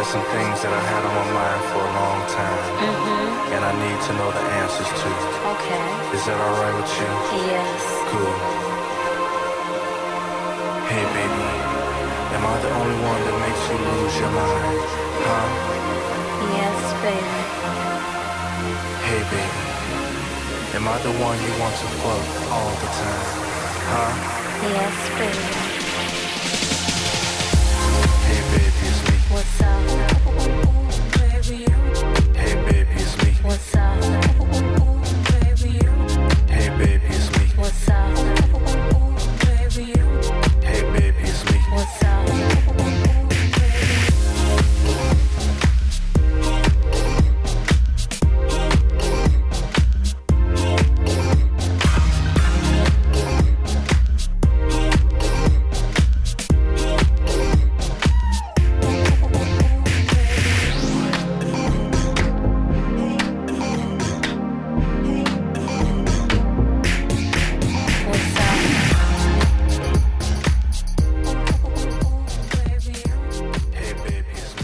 There's some things that I had on my mind for a long time, and I need to know the answers to. Okay. Is that alright with you? Yes. Cool. Hey baby, am I the only one that makes you lose your mind? Huh? Yes, baby. Hey baby, am I the one you want to fuck all the time? Huh? Yes, baby.